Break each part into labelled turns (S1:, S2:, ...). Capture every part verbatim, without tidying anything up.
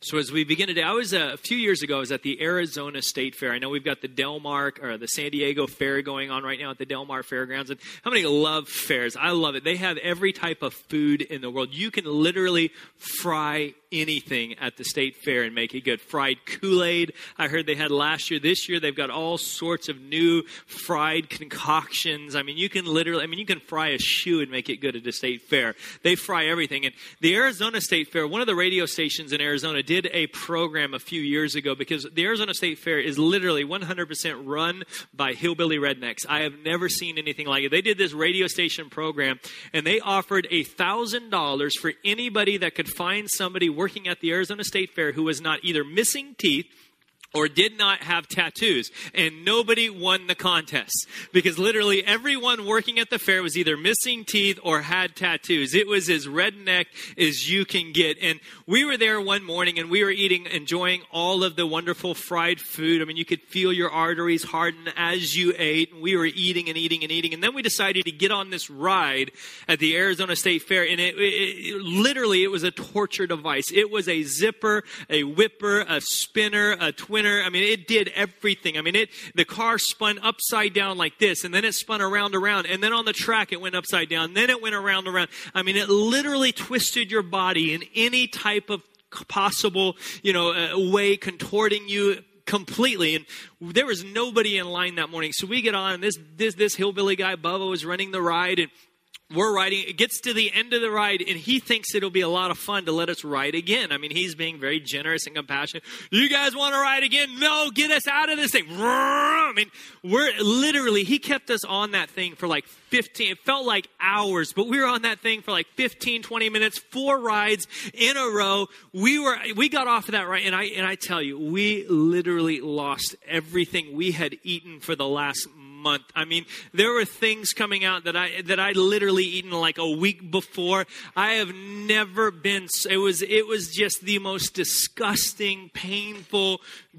S1: So as we begin today, I was uh, a few years ago, I was at the Arizona State Fair. I know we've got the Del Mar, or the San Diego Fair going on right now at the Del Mar Fairgrounds. And how many love fairs? I love it. They have every type of food in the world. You can literally fry anything at the State Fair and make it good. Fried Kool-Aid, I heard they had last year. This year, they've got all sorts of new fried concoctions. I mean, you can literally, I mean, you can fry a shoe and make it good at the State Fair. They fry everything. And the Arizona State Fair, one of the radio stations in Arizona did did a program a few years ago, because the Arizona State Fair is literally one hundred percent run by hillbilly rednecks. I have never seen anything like it. They did this radio station program, and they offered one thousand dollars for anybody that could find somebody working at the Arizona State Fair who was not either missing teeth or did not have tattoos. And nobody won the contest, because literally everyone working at the fair was either missing teeth or had tattoos. It was as redneck as you can get. And we were there one morning, and we were eating, enjoying all of the wonderful fried food. I mean, you could feel your arteries harden as you ate. And we were eating and eating and eating. And then we decided to get on this ride at the Arizona State Fair. And it, it, it literally, it was a torture device. It was a zipper, a whipper, a spinner, a twinner. I mean, it did everything. I mean, it the car spun upside down like this, and then it spun around, around, and then on the track it went upside down, then it went around, around. I mean, it literally twisted your body in any type of possible, you know, uh, way, contorting you completely. And there was nobody in line that morning. So we get on, and this this this hillbilly guy, Bubba, was running the ride, and we're riding. It gets to the end of the ride, and he thinks it'll be a lot of fun to let us ride again. I mean, he's being very generous and compassionate. You guys want to ride again? No, get us out of this thing. I mean, we're literally, he kept us on that thing for like fifteen, it felt like hours, but we were on that thing for like fifteen, twenty minutes, four rides in a row. We were, we got off of that ride, and I, and I tell you, we literally lost everything we had eaten for the last month. month. I mean, there were things coming out that I that I literally eaten like a week before. I have never been, it was it was just the most disgusting, painful,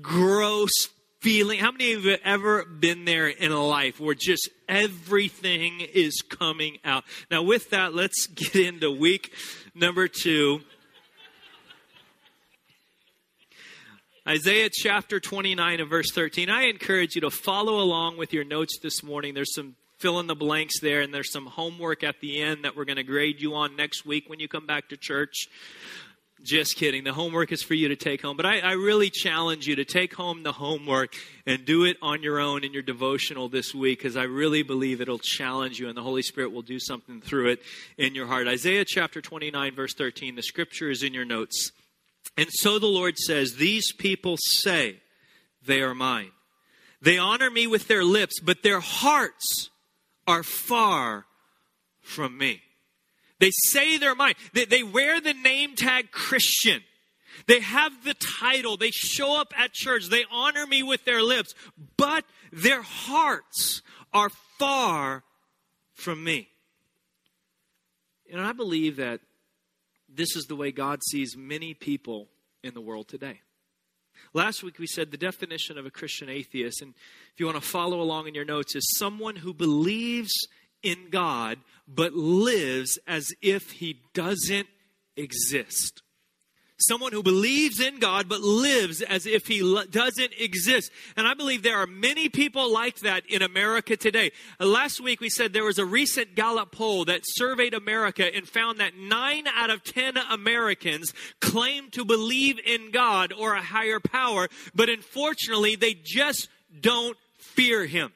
S1: gross feeling. How many of you have ever been there in a life where just everything is coming out? Now with that, let's get into week number two. Isaiah chapter twenty-nine and verse thirteen. I encourage you to follow along with your notes this morning. There's some fill in the blanks there, and there's some homework at the end that we're going to grade you on next week when you come back to church. Just kidding. The homework is for you to take home. But I, I really challenge you to take home the homework and do it on your own in your devotional this week, because I really believe it'll challenge you, and the Holy Spirit will do something through it in your heart. Isaiah chapter twenty-nine, verse thirteen. The scripture is in your notes. And so the Lord says, these people say they are mine. They honor me with their lips, but their hearts are far from me. They say they're mine. They, they wear the name tag Christian. They have the title. They show up at church. They honor me with their lips, but their hearts are far from me. And I believe that this is the way God sees many people in the world today. Last week we said the definition of a Christian atheist, and if you want to follow along in your notes, is someone who believes in God but lives as if he doesn't exist. Someone who believes in God but lives as if he lo- doesn't exist. And I believe there are many people like that in America today. Uh, last week we said there was a recent Gallup poll that surveyed America and found that nine out of ten Americans claim to believe in God or a higher power, but unfortunately they just don't fear him.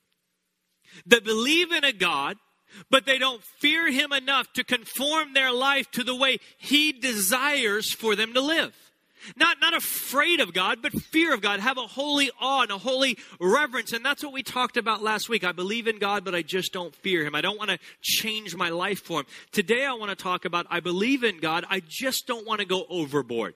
S1: They believe in a God, but they don't fear him enough to conform their life to the way he desires for them to live. Not, not afraid of God, but fear of God. Have a holy awe and a holy reverence. And that's what we talked about last week. I believe in God, but I just don't fear him. I don't want to change my life for him. Today I want to talk about I believe in God. I just don't want to go overboard.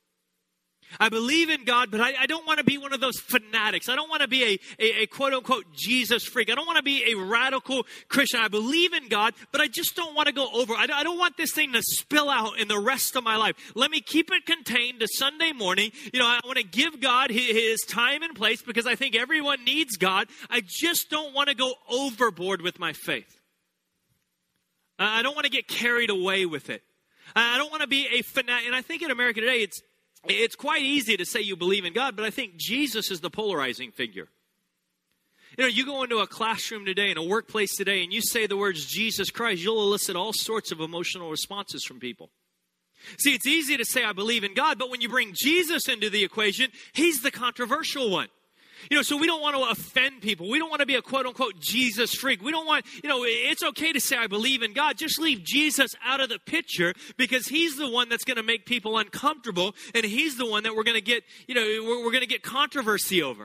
S1: I believe in God, but I, I don't want to be one of those fanatics. I don't want to be a, a, a quote-unquote Jesus freak. I don't want to be a radical Christian. I believe in God, but I just don't want to go over. I, I don't want this thing to spill out in the rest of my life. Let me keep it contained to Sunday morning. You know, I want to give God his, his time and place because I think everyone needs God. I just don't want to go overboard with my faith. I don't want to get carried away with it. I don't want to be a fanatic. And I think in America today, it's It's quite easy to say you believe in God, but I think Jesus is the polarizing figure. You know, you go into a classroom today, in a workplace today, and you say the words Jesus Christ, you'll elicit all sorts of emotional responses from people. See, it's easy to say I believe in God, but when you bring Jesus into the equation, he's the controversial one. You know, so we don't want to offend people. We don't want to be a quote-unquote Jesus freak. We don't want, you know, it's okay to say I believe in God. Just leave Jesus out of the picture because he's the one that's going to make people uncomfortable, and he's the one that we're going to get, you know, we're, we're going to get controversy over.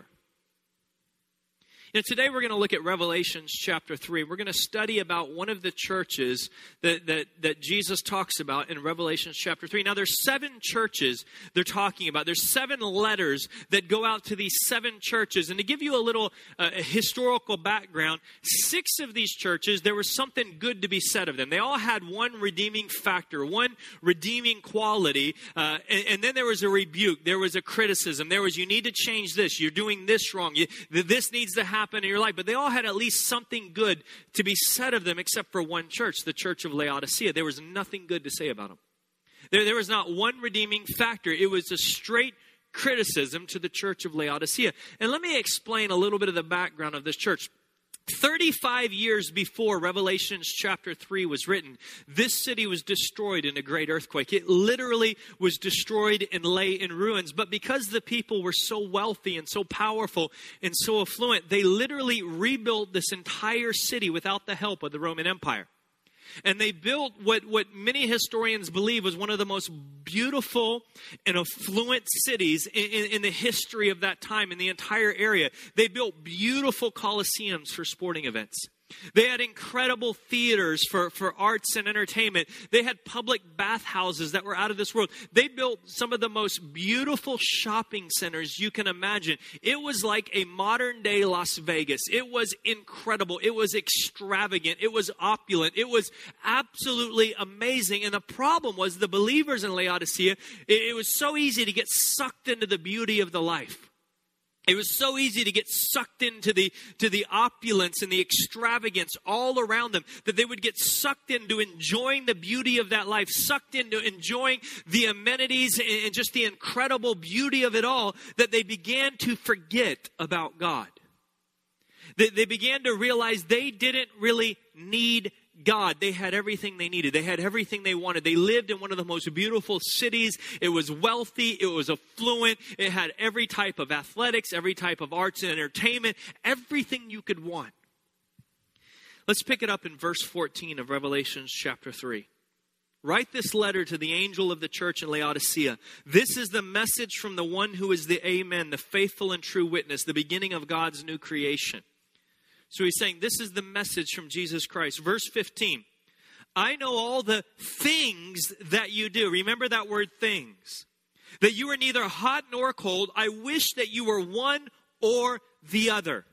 S1: And today we're going to look at Revelation chapter three. We're going to study about one of the churches that, that, that Jesus talks about in Revelation chapter three. Now there's seven churches they're talking about. There's seven letters that go out to these seven churches. And to give you a little uh, historical background, six of these churches, there was something good to be said of them. They all had one redeeming factor, one redeeming quality. Uh, and, and then there was a rebuke. There was a criticism. There was, you need to change this. You're doing this wrong. You, this needs to happen in your life. But they all had at least something good to be said of them, except for one church, the church of Laodicea. There was nothing good to say about them. There, there was not one redeeming factor. It was a straight criticism to the church of Laodicea. And let me explain a little bit of the background of this church. thirty-five years before Revelation chapter three was written, this city was destroyed in a great earthquake. It literally was destroyed and lay in ruins. But because the people were so wealthy and so powerful and so affluent, they literally rebuilt this entire city without the help of the Roman Empire. And they built what, what many historians believe was one of the most beautiful and affluent cities in, in, in the history of that time, in the entire area. They built beautiful coliseums for sporting events. They had incredible theaters for, for arts and entertainment. They had public bathhouses that were out of this world. They built some of the most beautiful shopping centers you can imagine. It was like a modern day Las Vegas. It was incredible. It was extravagant. It was opulent. It was absolutely amazing. And the problem was the believers in Laodicea, it, it was so easy to get sucked into the beauty of the life. It was so easy to get sucked into the, to the opulence and the extravagance all around them that they would get sucked into enjoying the beauty of that life, sucked into enjoying the amenities and just the incredible beauty of it all, that they began to forget about God. They, they began to realize they didn't really need God. They had everything they needed. They had everything they wanted. They lived in one of the most beautiful cities. It was wealthy. It was affluent. It had every type of athletics, every type of arts and entertainment, everything you could want. Let's pick it up in verse fourteen of Revelation chapter three. Write this letter to the angel of the church in Laodicea. This is the message from the one who is the Amen, the faithful and true witness, the beginning of God's new creation. So he's saying this is the message from Jesus Christ. Verse fifteen. I know all the things that you do. Remember that word things. That you are neither hot nor cold. I wish that you were one or the other.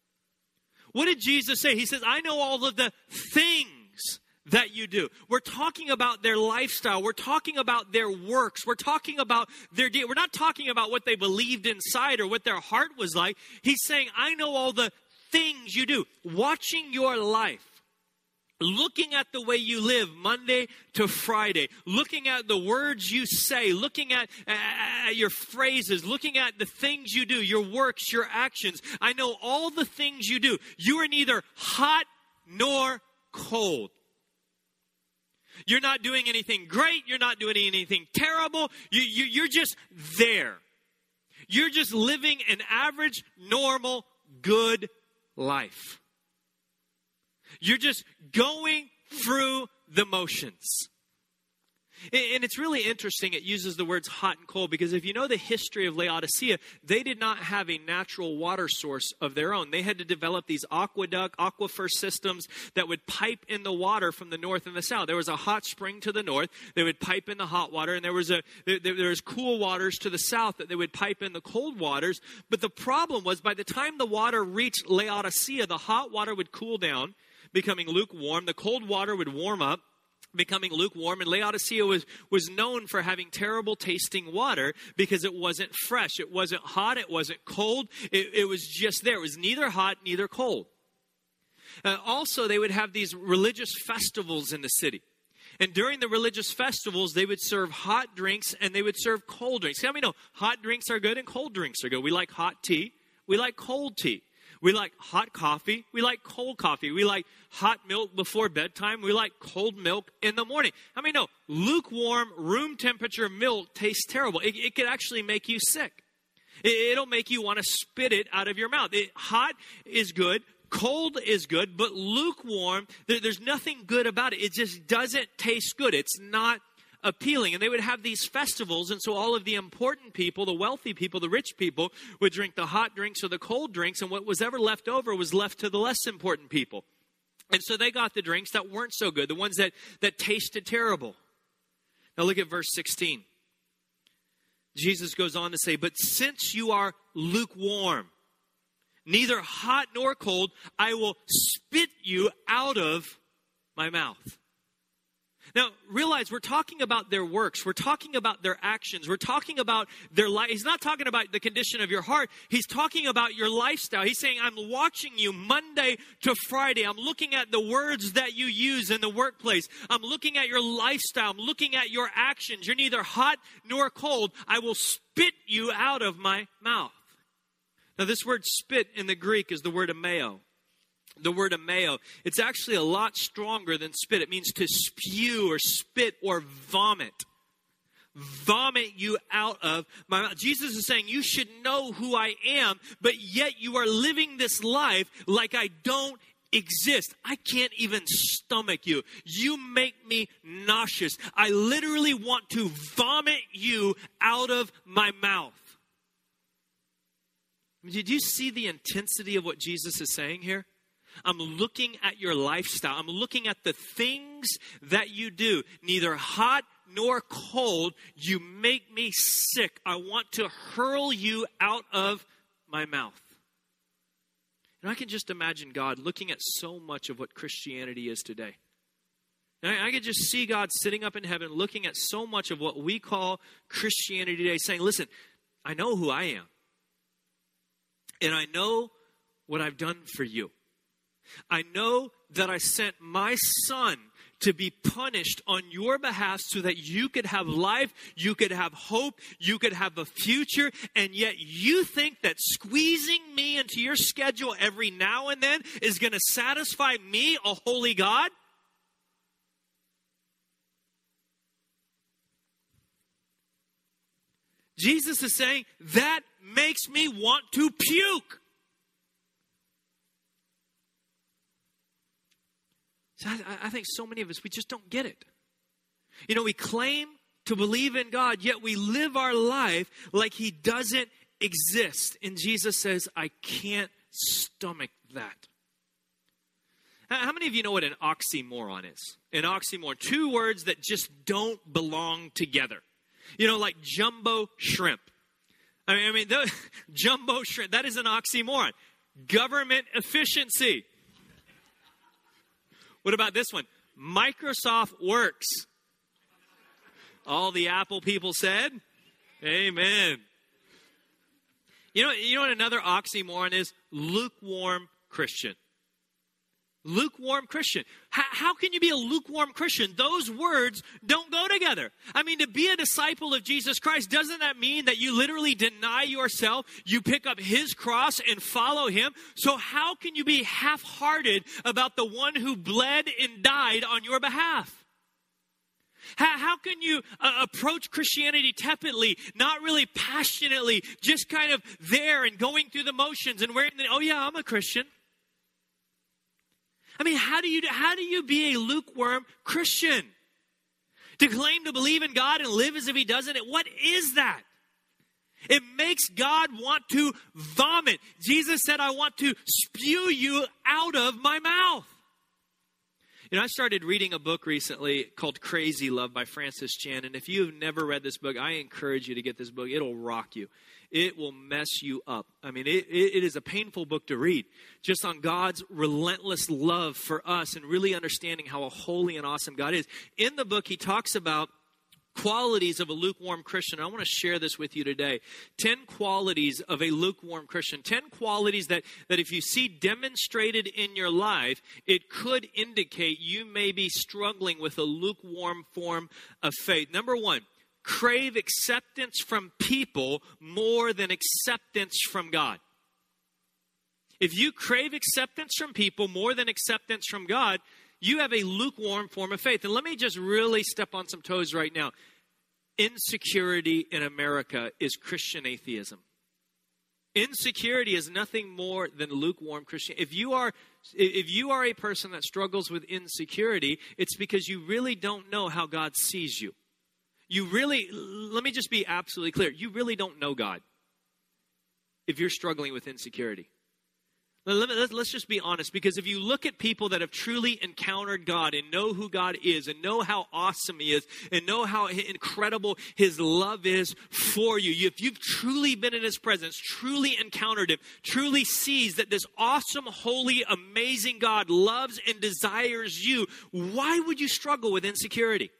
S1: What did Jesus say? He says, I know all of the things that you do. We're talking about their lifestyle. We're talking about their works. We're talking about their deed. We're not talking about what they believed inside or what their heart was like. He's saying, I know all the things you do. Watching your life, looking at the way you live Monday to Friday, looking at the words you say, looking at, at your phrases, looking at the things you do, your works, your actions. I know all the things you do. You are neither hot nor cold. You're not doing anything great. You're not doing anything terrible. You, you, you're just there. You're just living an average, normal, good life. You're just going through the motions. And it's really interesting it uses the words hot and cold, because if you know the history of Laodicea, they did not have a natural water source of their own. They had to develop these aqueduct, aquifer systems that would pipe in the water from the north and the south. There was a hot spring to the north. They would pipe in the hot water, and there was a there, there was cool waters to the south that they would pipe in the cold waters. But the problem was, by the time the water reached Laodicea, the hot water would cool down, becoming lukewarm. The cold water would warm up, becoming lukewarm, and Laodicea was, was known for having terrible tasting water because it wasn't fresh. It wasn't hot. It wasn't cold. It, it was just there. It was neither hot, neither cold. Uh, also, they would have these religious festivals in the city. And during the religious festivals, they would serve hot drinks and they would serve cold drinks. How many know hot drinks are good and cold drinks are good? We like hot tea. We like cold tea. We like hot coffee. We like cold coffee. We like hot milk before bedtime. We like cold milk in the morning. How many know lukewarm, room temperature milk tastes terrible? It, it could actually make you sick. It, it'll make you want to spit it out of your mouth. It, hot is good. Cold is good, but lukewarm, there, there's nothing good about it. It just doesn't taste good. It's not appealing. And they would have these festivals, and so all of the important people, the wealthy people, the rich people, would drink the hot drinks or the cold drinks, and what was ever left over was left to the less important people. And so they got the drinks that weren't so good, the ones that, that tasted terrible. Now look at verse sixteen. Jesus goes on to say, but since you are lukewarm, neither hot nor cold, I will spit you out of my mouth. Now, realize we're talking about their works. We're talking about their actions. We're talking about their life. He's not talking about the condition of your heart. He's talking about your lifestyle. He's saying, I'm watching you Monday to Friday. I'm looking at the words that you use in the workplace. I'm looking at your lifestyle. I'm looking at your actions. You're neither hot nor cold. I will spit you out of my mouth. Now, this word spit in the Greek is the word ameo. The word ameo, it's actually a lot stronger than spit. It means to spew or spit or vomit. Vomit you out of my mouth. Jesus is saying, you should know who I am, but yet you are living this life like I don't exist. I can't even stomach you. You make me nauseous. I literally want to vomit you out of my mouth. Did you see the intensity of what Jesus is saying here? I'm looking at your lifestyle. I'm looking at the things that you do. Neither hot nor cold. You make me sick. I want to hurl you out of my mouth. And I can just imagine God looking at so much of what Christianity is today. And I, I can just see God sitting up in heaven looking at so much of what we call Christianity today, saying, listen, I know who I am. And I know what I've done for you. I know that I sent my son to be punished on your behalf so that you could have life, you could have hope, you could have a future, and yet you think that squeezing me into your schedule every now and then is going to satisfy me, a holy God? Jesus is saying, that makes me want to puke. So I, I think so many of us, we just don't get it. You know, we claim to believe in God, yet we live our life like he doesn't exist. And Jesus says, I can't stomach that. How many of you know what an oxymoron is? An oxymoron, two words that just don't belong together. You know, like jumbo shrimp. I mean, I mean, the, jumbo shrimp, that is an oxymoron. Government efficiency. What about this one? Microsoft works. All the Apple people said, amen. You know, you know what another oxymoron is? Lukewarm Christian. Lukewarm Christian. How, how can you be a lukewarm Christian? Those words don't go together. I mean, to be a disciple of Jesus Christ, doesn't that mean that you literally deny yourself, you pick up his cross and follow him? So how can you be half-hearted about the one who bled and died on your behalf? How, how can you uh, approach Christianity tepidly, not really passionately, just kind of there and going through the motions and wearing the, oh yeah, I'm a Christian. I mean, how do you how do you be a lukewarm Christian? To claim to believe in God and live as if he doesn't, what is that? It makes God want to vomit. Jesus said, I want to spew you out of my mouth. You know, I started reading a book recently called Crazy Love by Francis Chan. And if you've never read this book, I encourage you to get this book. It'll rock you. It will mess you up. I mean, it, it is a painful book to read, just on God's relentless love for us and really understanding how a holy and awesome God is. In the book, he talks about qualities of a lukewarm Christian. I want to share this with you today. Ten qualities of a lukewarm Christian. Ten qualities that, that if you see demonstrated in your life, it could indicate you may be struggling with a lukewarm form of faith. Number one, crave acceptance from people more than acceptance from God. If you crave acceptance from people more than acceptance from God, you have a lukewarm form of faith. And let me just really step on some toes right now. Insecurity in America is Christian atheism. Insecurity is nothing more than lukewarm Christian. If you are, if you are a person that struggles with insecurity, it's because you really don't know how God sees you. You really, let me just be absolutely clear. You really don't know God if you're struggling with insecurity. Let's just be honest, because if you look at people that have truly encountered God and know who God is and know how awesome He is and know how incredible His love is for you, if you've truly been in His presence, truly encountered Him, truly sees that this awesome, holy, amazing God loves and desires you, why would you struggle with insecurity?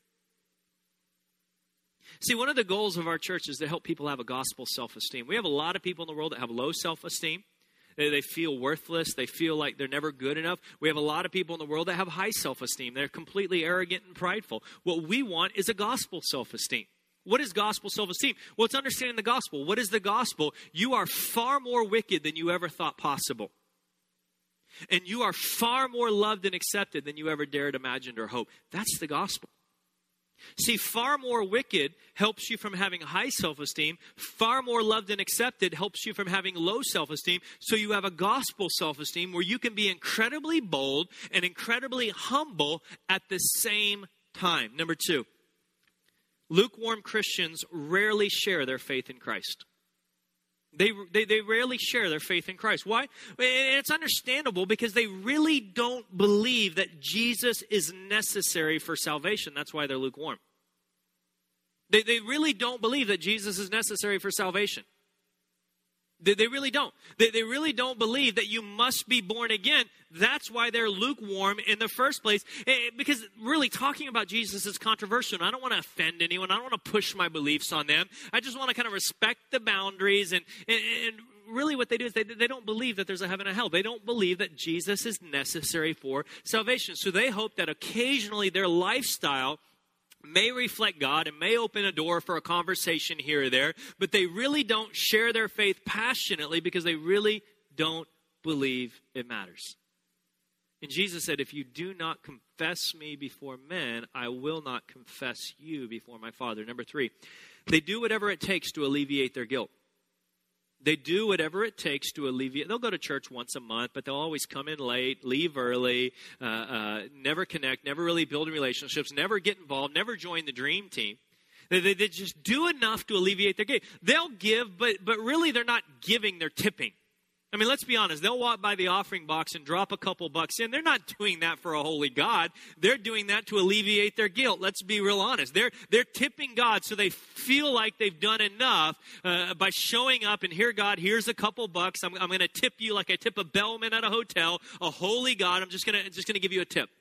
S1: See, one of the goals of our church is to help people have a gospel self-esteem. We have a lot of people in the world that have low self-esteem. They feel worthless. They feel like they're never good enough. We have a lot of people in the world that have high self-esteem. They're completely arrogant and prideful. What we want is a gospel self-esteem. What is gospel self-esteem? Well, it's understanding the gospel. What is the gospel? You are far more wicked than you ever thought possible. And you are far more loved and accepted than you ever dared imagine or hope. That's the gospel. See, far more wicked helps you from having high self-esteem. Far more loved and accepted helps you from having low self-esteem. So you have a gospel self-esteem where you can be incredibly bold and incredibly humble at the same time. Number two, lukewarm Christians rarely share their faith in Christ. They, they they rarely share their faith in Christ. Why? And it's understandable because they really don't believe that Jesus is necessary for salvation. That's why they're lukewarm. They, they really don't believe that Jesus is necessary for salvation. They, they really don't. They, they really don't believe that you must be born again. That's why they're lukewarm in the first place. Because really talking about Jesus is controversial. And I don't want to offend anyone. I don't want to push my beliefs on them. I just want to kind of respect the boundaries. And, and, and really what they do is they, they don't believe that there's a heaven and hell. They don't believe that Jesus is necessary for salvation. So they hope that occasionally their lifestyle may reflect God and may open a door for a conversation here or there, but they really don't share their faith passionately because they really don't believe it matters. And Jesus said, if you do not confess me before men, I will not confess you before my Father. Number three, they do whatever it takes to alleviate their guilt. They do whatever it takes to alleviate. They'll go to church once a month, but they'll always come in late, leave early, uh, uh, never connect, never really build relationships, never get involved, never join the dream team. They, they, they just do enough to alleviate their guilt. They'll give, but but really they're not giving, they're tipping. I mean, let's be honest. They'll walk by the offering box and drop a couple bucks in. They're not doing that for a holy God. They're doing that to alleviate their guilt. Let's be real honest. They're they're tipping God so they feel like they've done enough uh, by showing up and here, God, here's a couple bucks. I'm, I'm going to tip you like I tip a bellman at a hotel, a holy God. I'm just going to just going to give you a tip.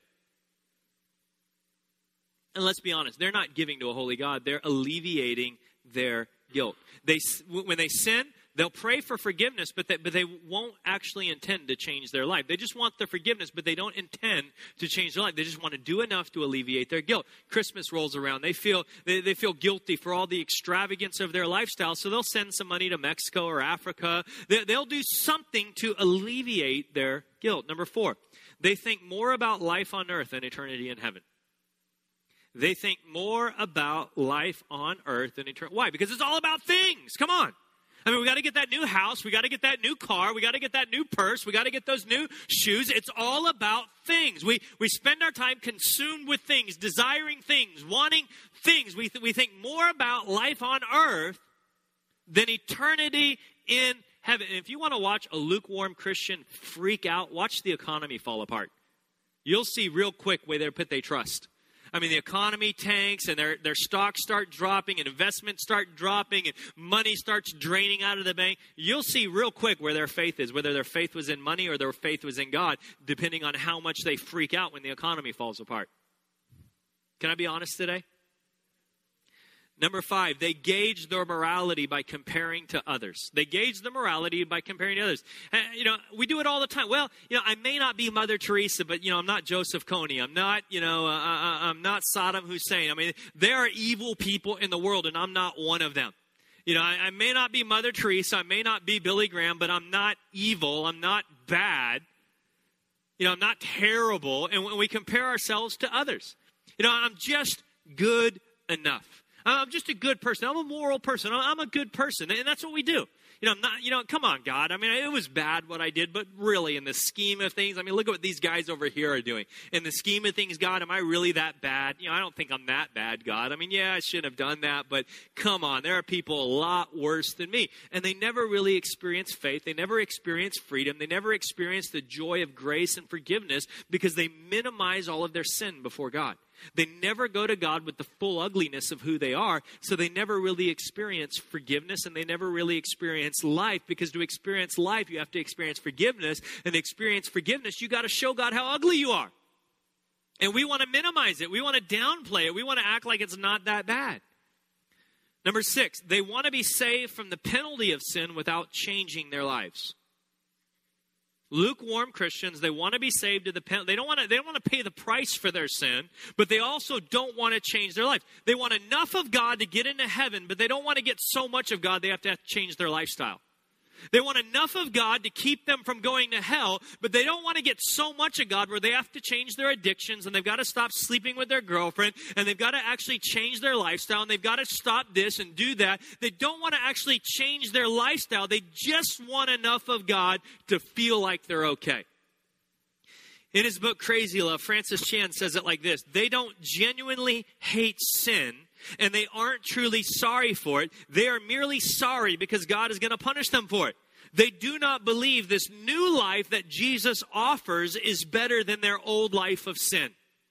S1: And let's be honest. They're not giving to a holy God. They're alleviating their guilt. They when they sin, they'll pray for forgiveness, but they, but they won't actually intend to change their life. They just want the forgiveness, but they don't intend to change their life. They just want to do enough to alleviate their guilt. Christmas rolls around. They feel they, they feel guilty for all the extravagance of their lifestyle, so they'll send some money to Mexico or Africa. They, they'll do something to alleviate their guilt. Number four, they think more about life on earth than eternity in heaven. They think more about life on earth than eternity. Why? Because it's all about things. Come on. I mean, we got to get that new house. We got to get that new car. We got to get that new purse. We got to get those new shoes. It's all about things. We we spend our time consumed with things, desiring things, wanting things. We, th- we think more about life on earth than eternity in heaven. And if you want to watch a lukewarm Christian freak out, watch the economy fall apart. You'll see real quick where they put their trust. I mean, the economy tanks and their, their stocks start dropping and investments start dropping and money starts draining out of the bank. You'll see real quick where their faith is, whether their faith was in money or their faith was in God, depending on how much they freak out when the economy falls apart. Can I be honest today? Number five, they gauge their morality by comparing to others. They gauge their morality by comparing to others. And, you know, we do it all the time. Well, you know, I may not be Mother Teresa, but, you know, I'm not Joseph Kony. I'm not, you know, uh, I'm not Saddam Hussein. I mean, there are evil people in the world, and I'm not one of them. You know, I, I may not be Mother Teresa. I may not be Billy Graham, but I'm not evil. I'm not bad. You know, I'm not terrible. And when we compare ourselves to others, you know, I'm just good enough. I'm just a good person. I'm a moral person. I'm a good person. And that's what we do. You know, I'm not, you know, come on, God. I mean, it was bad what I did, but really in the scheme of things, I mean, look at what these guys over here are doing. In the scheme of things, God, am I really that bad? You know, I don't think I'm that bad, God. I mean, yeah, I shouldn't have done that, but come on, there are people a lot worse than me. And they never really experience faith. They never experience freedom. They never experience the joy of grace and forgiveness because they minimize all of their sin before God. They never go to God with the full ugliness of who they are, so they never really experience forgiveness, and they never really experience life, because to experience life, you have to experience forgiveness, and to experience forgiveness, you got to show God how ugly you are. And we want to minimize it. We want to downplay it. We want to act like it's not that bad. Number six, they want to be saved from the penalty of sin without changing their lives. Lukewarm Christians, they want to be saved to the penalty. They don't want to, they don't want to pay the price for their sin, but they also don't want to change their life. They want enough of God to get into heaven, but they don't want to get so much of God they have to, have to change their lifestyle. They want enough of God to keep them from going to hell, but they don't want to get so much of God where they have to change their addictions, and they've got to stop sleeping with their girlfriend, and they've got to actually change their lifestyle, and they've got to stop this and do that. They don't want to actually change their lifestyle. They just want enough of God to feel like they're okay. In his book, Crazy Love, Francis Chan says it like this: they don't genuinely hate sin, and they aren't truly sorry for it. They are merely sorry because God is going to punish them for it. They do not believe this new life that Jesus offers is better than their old life of sin.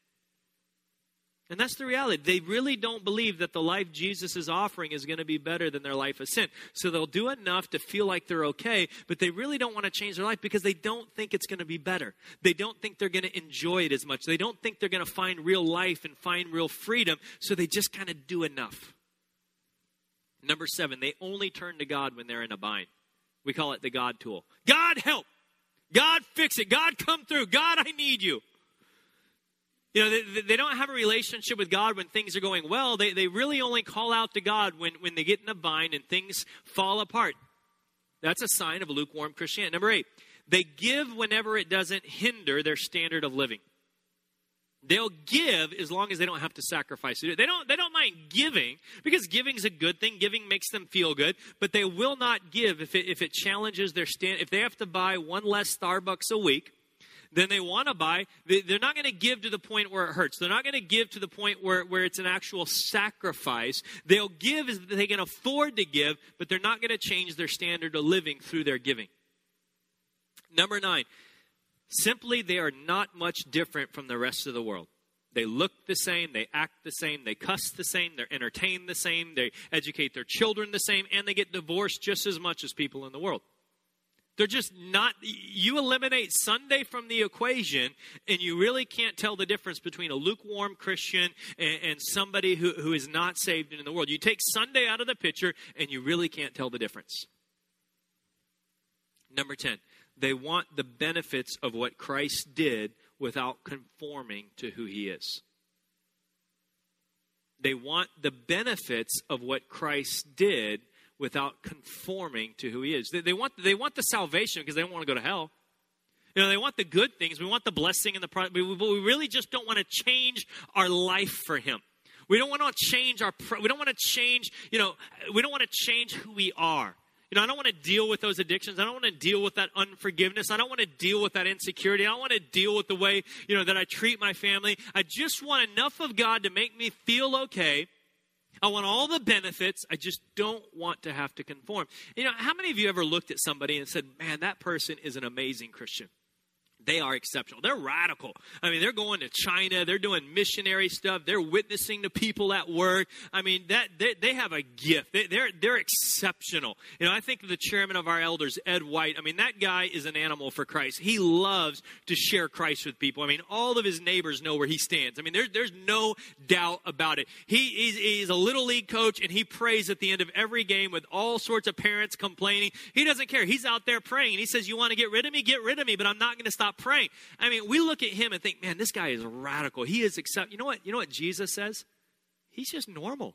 S1: And that's the reality. They really don't believe that the life Jesus is offering is going to be better than their life of sin. So they'll do enough to feel like they're okay, but they really don't want to change their life because they don't think it's going to be better. They don't think they're going to enjoy it as much. They don't think they're going to find real life and find real freedom, so they just kind of do enough. Number seven, they only turn to God when they're in a bind. We call it the God tool. God, help. God, fix it. God, come through. God, I need you. You know, they, they don't have a relationship with God when things are going well. They, they really only call out to God when, when they get in a bind and things fall apart. That's a sign of lukewarm Christianity. Number eight, they give whenever it doesn't hinder their standard of living. They'll give as long as they don't have to sacrifice to do it. They don't, they don't mind giving because giving is a good thing. Giving makes them feel good. But they will not give if it, if it challenges their stand. If they have to buy one less Starbucks a week than they want to buy, they're not going to give to the point where it hurts. They're not going to give to the point where, where it's an actual sacrifice. They'll give as they can afford to give, but they're not going to change their standard of living through their giving. Number nine, simply they are not much different from the rest of the world. They look the same, they act the same, they cuss the same, they're entertained the same, they educate their children the same, and they get divorced just as much as people in the world. They're just not, you eliminate Sunday from the equation, and you really can't tell the difference between a lukewarm Christian and, and somebody who, who is not saved in the world. You take Sunday out of the picture, and you really can't tell the difference. Number ten, they want the benefits of what Christ did without conforming to who he is. They want the benefits of what Christ did without conforming to who he is. They, they want they want the salvation because they don't want to go to hell. You know, they want the good things. We want the blessing and the pro- but we really just don't want to change our life for him. We don't want to change our we don't want to change, you know, we don't want to change who we are. You know, I don't want to deal with those addictions. I don't want to deal with that unforgiveness. I don't want to deal with that insecurity. I don't want to deal with the way, you know, that I treat my family. I just want enough of God to make me feel okay. I want all the benefits. I just don't want to have to conform. You know, how many of you ever looked at somebody and said, man, that person is an amazing Christian? They are exceptional. They're radical. I mean, they're going to China. They're doing missionary stuff. They're witnessing to people at work. I mean, that they, they have a gift. They, they're they're exceptional. You know, I think of the chairman of our elders, Ed White. I mean, that guy is an animal for Christ. He loves to share Christ with people. I mean, all of his neighbors know where he stands. I mean, there's there's no doubt about it. He he's, he's a little league coach, and he prays at the end of every game with all sorts of parents complaining. He doesn't care. He's out there praying, and he says, "You want to get rid of me? Get rid of me, but I'm not going to stop praying." I mean, we look at him and think, man, this guy is radical. He is accept. You know what? You know what Jesus says? He's just normal.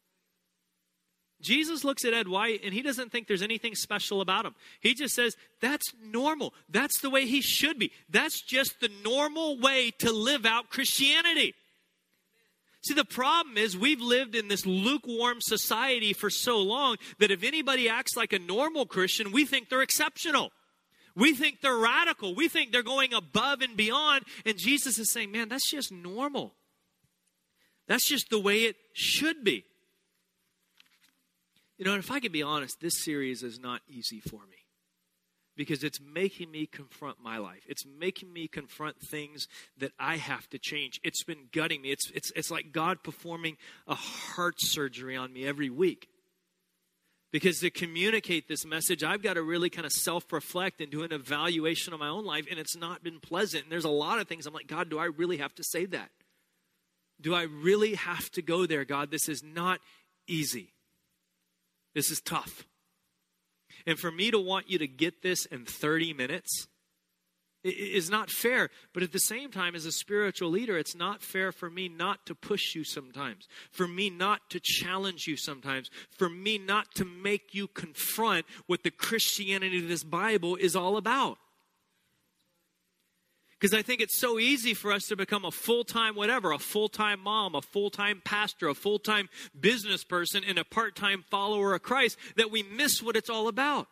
S1: Jesus looks at Ed White and he doesn't think there's anything special about him. He just says, that's normal. That's the way he should be. That's just the normal way to live out Christianity. See, the problem is we've lived in this lukewarm society for so long that if anybody acts like a normal Christian, we think they're exceptional. We think they're radical. We think they're going above and beyond. And Jesus is saying, man, that's just normal. That's just the way it should be. You know, and if I could be honest, this series is not easy for me. Because it's making me confront my life. It's making me confront things that I have to change. It's been gutting me. It's, it's, it's like God performing a heart surgery on me every week. Because to communicate this message, I've got to really kind of self-reflect and do an evaluation of my own life, and it's not been pleasant. And there's a lot of things I'm like, God, do I really have to say that? Do I really have to go there, God? This is not easy. This is tough. And for me to want you to get this in thirty minutes is not fair. But at the same time, as a spiritual leader, it's not fair for me not to push you sometimes, for me not to challenge you sometimes, for me not to make you confront what the Christianity of this Bible is all about. Because I think it's so easy for us to become a full-time whatever, a full-time mom, a full-time pastor, a full-time business person, and a part-time follower of Christ that we miss what it's all about.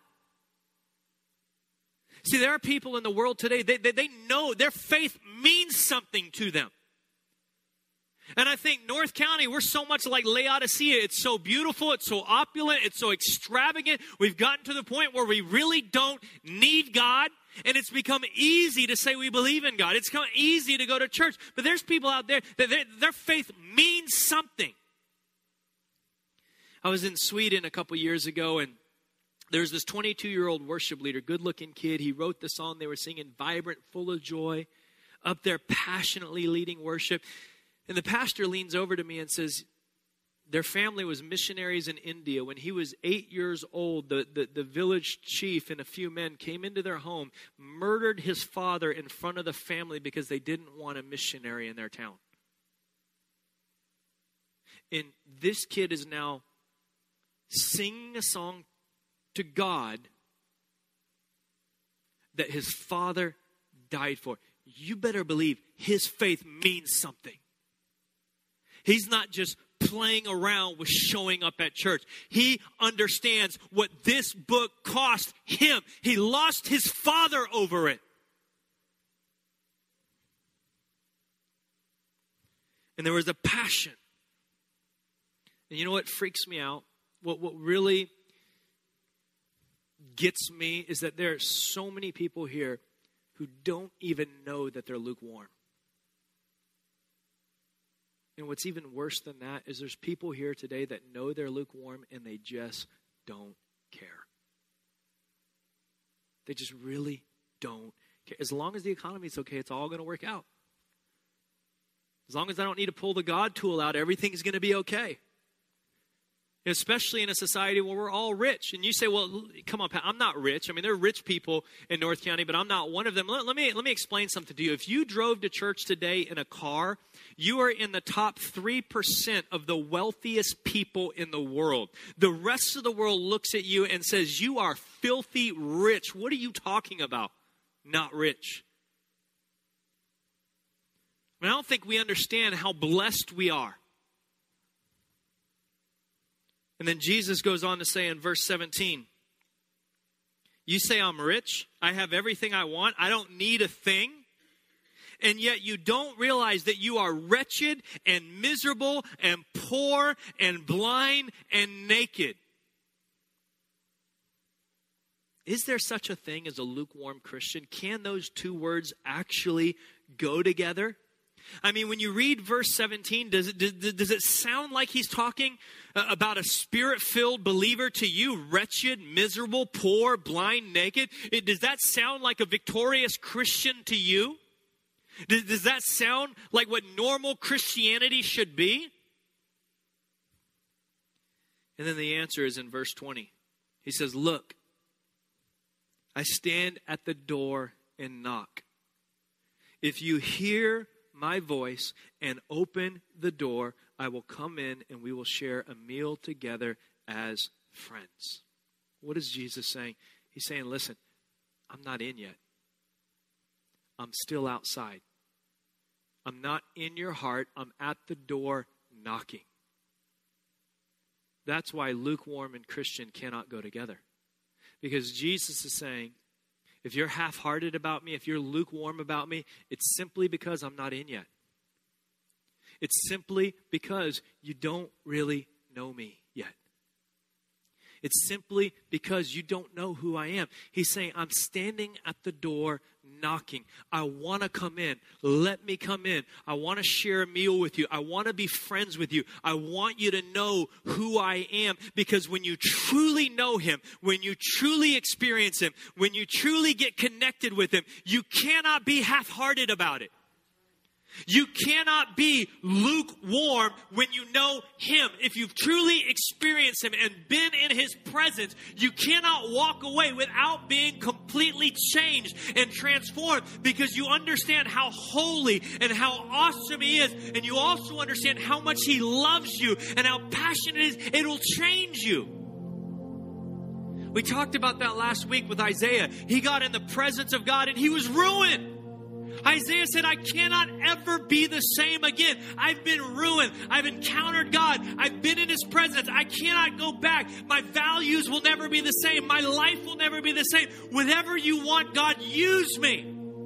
S1: See, there are people in the world today, they, they, they know their faith means something to them. And I think North County, we're so much like Laodicea. It's so beautiful. It's so opulent. It's so extravagant. We've gotten to the point where we really don't need God. And it's become easy to say we believe in God. It's become easy to go to church. But there's people out there that their faith means something. I was in Sweden a couple years ago, and there's this twenty-two-year-old worship leader, good-looking kid. He wrote the song they were singing, vibrant, full of joy, up there passionately leading worship. And the pastor leans over to me and says, their family was missionaries in India. When he was eight years old, the, the, the village chief and a few men came into their home, murdered his father in front of the family because they didn't want a missionary in their town. And this kid is now singing a song to God that his father died for. You better believe his faith means something. He's not just playing around with showing up at church. He understands what this book cost him. He lost his father over it. And there was a passion. And you know what freaks me out? What, what really gets me is that there are so many people here who don't even know that they're lukewarm. And what's even worse than that is there's people here today that know they're lukewarm and they just don't care. They just really don't care. As long as the economy's okay, it's all going to work out. As long as I don't need to pull the God tool out, everything's going to be okay. Especially in a society where we're all rich. And you say, well, come on, Pat, I'm not rich. I mean, there are rich people in North County, but I'm not one of them. Let, let me let me explain something to you. If you drove to church today in a car, you are in the top three percent of the wealthiest people in the world. The rest of the world looks at you and says, you are filthy rich. What are you talking about? Not rich. I mean, I don't think we understand how blessed we are. And then Jesus goes on to say in verse seventeen, you say I'm rich, I have everything I want, I don't need a thing, and yet you don't realize that you are wretched and miserable and poor and blind and naked. Is there such a thing as a lukewarm Christian? Can those two words actually go together? I mean, when you read verse seventeen, does it, does, does it sound like he's talking about a spirit-filled believer to you, wretched, miserable, poor, blind, naked? It, does that sound like a victorious Christian to you? Does, does that sound like what normal Christianity should be? And then the answer is in verse twenty. He says, look, I stand at the door and knock. If you hear my voice and open the door, I will come in and we will share a meal together as friends. What is Jesus saying? He's saying, listen, I'm not in yet. I'm still outside. I'm not in your heart. I'm at the door knocking. That's why lukewarm and Christian cannot go together. Because Jesus is saying, if you're half-hearted about me, if you're lukewarm about me, it's simply because I'm not in yet. It's simply because you don't really know me yet. It's simply because you don't know who I am. He's saying, I'm standing at the door knocking. I want to come in. Let me come in. I want to share a meal with you. I want to be friends with you. I want you to know who I am, because when you truly know him, when you truly experience him, when you truly get connected with him, you cannot be half-hearted about it. You cannot be lukewarm when you know him. If you've truly experienced him and been in his presence, you cannot walk away without being completely changed and transformed, because you understand how holy and how awesome he is. And you also understand how much he loves you and how passionate it is. It'll change you. We talked about that last week with Isaiah. He got in the presence of God and he was ruined. Isaiah said, I cannot ever be the same again. I've been ruined. I've encountered God. I've been in his presence. I cannot go back. My values will never be the same. My life will never be the same. Whatever you want, God, use me.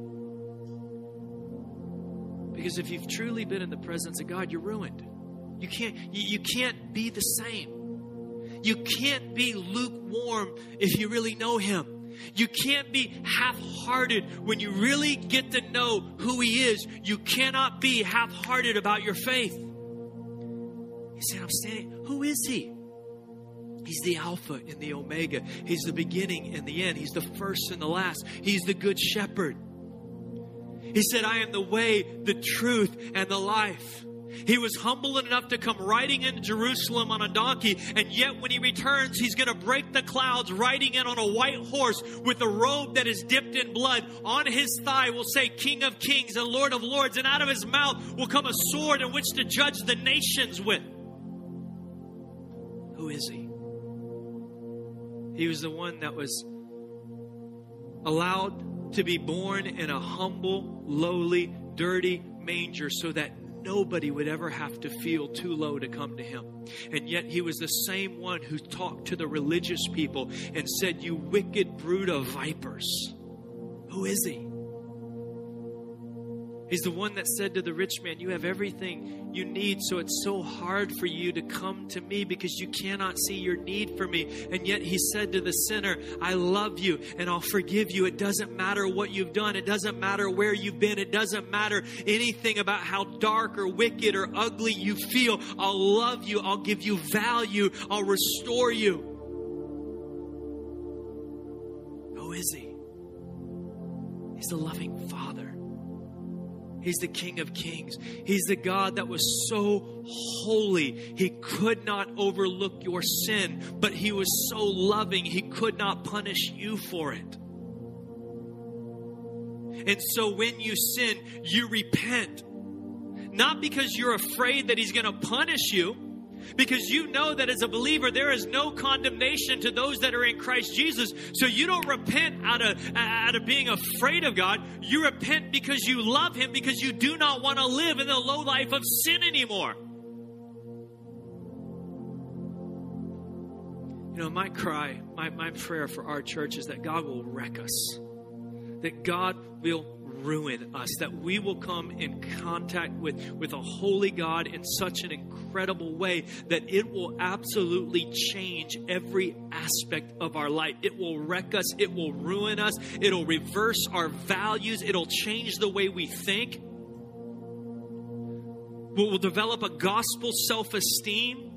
S1: Because if you've truly been in the presence of God, you're ruined. You can't, you, you can't be the same. You can't be lukewarm if you really know him. You can't be half-hearted when you really get to know who he is. You cannot be half-hearted about your faith. He said, I'm standing. Who is he? He's the Alpha and the Omega. He's the beginning and the end. He's the first and the last. He's the good shepherd. He said, I am the way, the truth, and the life. He was humble enough to come riding into Jerusalem on a donkey, and yet when he returns, he's going to break the clouds riding in on a white horse with a robe that is dipped in blood. On his thigh will say King of Kings and Lord of Lords, and out of his mouth will come a sword in which to judge the nations with. Who is he? He was the one that was allowed to be born in a humble, lowly, dirty manger so that nobody would ever have to feel too low to come to him. And yet he was the same one who talked to the religious people and said, you wicked brood of vipers. Who is he? He's the one that said to the rich man, you have everything you need, so it's so hard for you to come to me because you cannot see your need for me. And yet he said to the sinner, I love you and I'll forgive you. It doesn't matter what you've done. It doesn't matter where you've been. It doesn't matter anything about how dark or wicked or ugly you feel. I'll love you. I'll give you value. I'll restore you. Who is he? He's the loving Father. He's the King of Kings. He's the God that was so holy, he could not overlook your sin, but he was so loving, he could not punish you for it. And so when you sin, you repent. Not because you're afraid that he's going to punish you, because you know that as a believer, there is no condemnation to those that are in Christ Jesus. So you don't repent out of, out of being afraid of God. You repent because you love him, because you do not want to live in the low life of sin anymore. You know, my cry, my, my prayer for our church is that God will wreck us. That God will ruin us, that we will come in contact with, with a holy God in such an incredible way that it will absolutely change every aspect of our life. It will wreck us. It will ruin us. It'll reverse our values. It'll change the way we think. We'll develop a gospel self-esteem.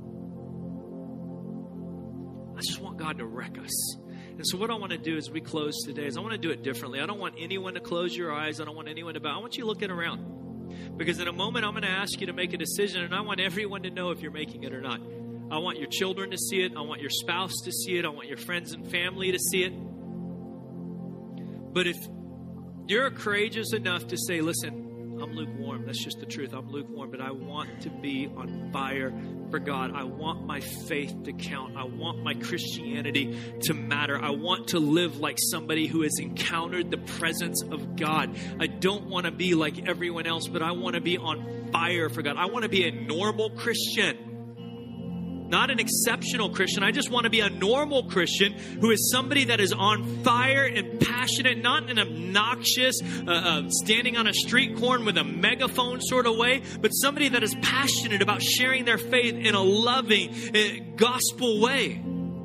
S1: I just want God to wreck us. And so what I want to do as we close today is I want to do it differently. I don't want anyone to close your eyes. I don't want anyone to bow. I want you looking around. Because in a moment, I'm going to ask you to make a decision, and I want everyone to know if you're making it or not. I want your children to see it. I want your spouse to see it. I want your friends and family to see it. But if you're courageous enough to say, listen, I'm lukewarm. That's just the truth. I'm lukewarm, but I want to be on fire for God. I want my faith to count. I want my Christianity to matter. I want to live like somebody who has encountered the presence of God. I don't want to be like everyone else, but I want to be on fire for God. I want to be a normal Christian. Not an exceptional Christian. I just want to be a normal Christian who is somebody that is on fire and passionate, not in an obnoxious, uh, uh, standing on a street corner with a megaphone sort of way, but somebody that is passionate about sharing their faith in a loving uh, gospel way.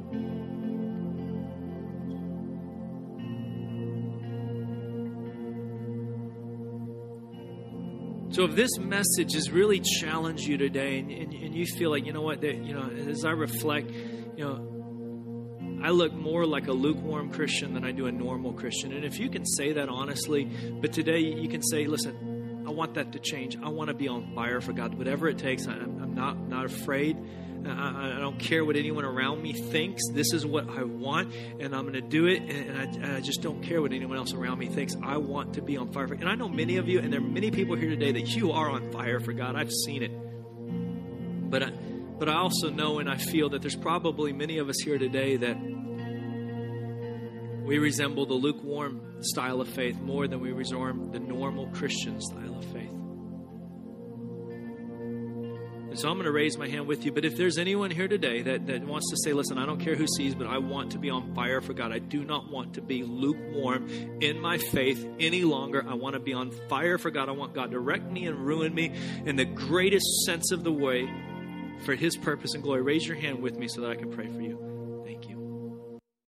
S1: So if this message has really challenged you today, and, and, and you feel like, you know what, that, you know, as I reflect, you know, I look more like a lukewarm Christian than I do a normal Christian. And if you can say that honestly, but today you can say, listen, I want that to change. I want to be on fire for God. Whatever it takes, I'm, I'm not, not afraid. I, I don't care what anyone around me thinks. This is what I want, and I'm going to do it. And, and, I, and I just don't care what anyone else around me thinks. I want to be on fire for God. And I know many of you, and there are many people here today that you are on fire for God. I've seen it. But I, but I also know and I feel that there's probably many of us here today that we resemble the lukewarm style of faith more than we resemble the normal Christian style of faith. So I'm going to raise my hand with you. But if there's anyone here today that, that wants to say, listen, I don't care who sees, but I want to be on fire for God. I do not want to be lukewarm in my faith any longer. I want to be on fire for God. I want God to wreck me and ruin me in the greatest sense of the way for His purpose and glory. Raise your hand with me so that I can pray for you.